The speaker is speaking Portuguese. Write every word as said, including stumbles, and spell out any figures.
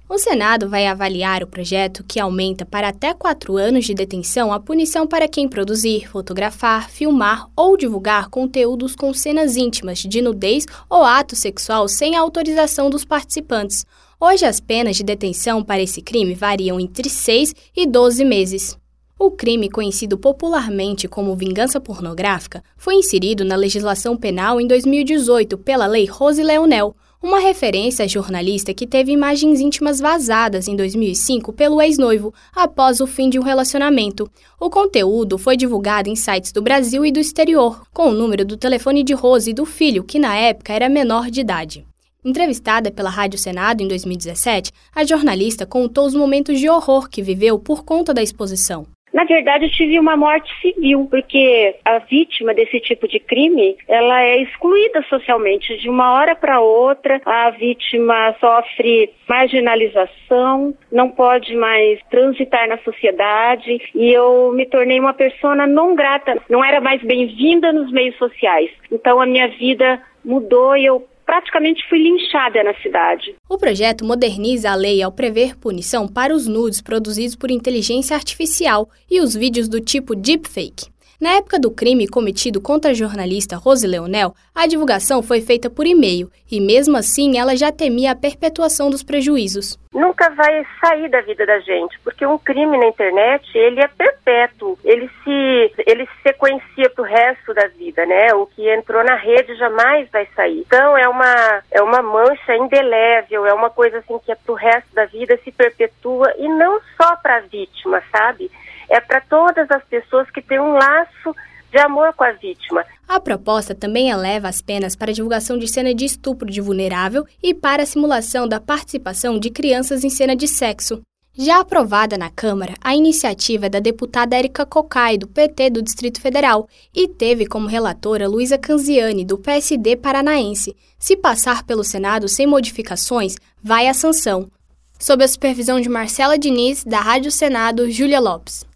O Senado vai avaliar o projeto que aumenta para até quatro anos de detenção a punição para quem produzir, fotografar, filmar ou divulgar conteúdos com cenas íntimas de nudez ou ato sexual sem a autorização dos participantes. Hoje, as penas de detenção para esse crime variam entre seis e doze meses. O crime, conhecido popularmente como vingança pornográfica, foi inserido na legislação penal em dois mil e dezoito pela Lei Rose Leonel, uma referência à jornalista que teve imagens íntimas vazadas em dois mil e cinco pelo ex-noivo, após o fim de um relacionamento. O conteúdo foi divulgado em sites do Brasil e do exterior, com o número do telefone de Rose e do filho, que na época era menor de idade. Entrevistada pela Rádio Senado em dois mil e dezessete, a jornalista contou os momentos de horror que viveu por conta da exposição. Na verdade, eu tive uma morte civil, porque a vítima desse tipo de crime, ela é excluída socialmente. De uma hora para outra, a vítima sofre marginalização, não pode mais transitar na sociedade, e eu me tornei uma pessoa não grata, não era mais bem-vinda nos meios sociais. Então, a minha vida mudou e eu praticamente fui linchada na cidade. O projeto moderniza a lei ao prever punição para os nudes produzidos por inteligência artificial e os vídeos do tipo deepfake. Na época do crime cometido contra a jornalista Rose Leonel, a divulgação foi feita por e-mail e, mesmo assim, ela já temia a perpetuação dos prejuízos. Nunca vai sair da vida da gente, porque um crime na internet, ele é perpétuo, ele se, ele se sequencia pro resto da vida, né? O que entrou na rede jamais vai sair. Então é uma, é uma mancha indelével, é uma coisa assim que é pro resto da vida, se perpetua, e não só para a vítima, sabe? É para todas as pessoas que têm um laço de amor com a vítima. A proposta também eleva as penas para a divulgação de cena de estupro de vulnerável e para a simulação da participação de crianças em cena de sexo. Já aprovada na Câmara, a iniciativa é da deputada Érica Cocai, do P T do Distrito Federal, e teve como relatora Luísa Canziani, do P S D paranaense. Se passar pelo Senado sem modificações, vai à sanção. Sob a supervisão de Marcela Diniz, da Rádio Senado, Júlia Lopes.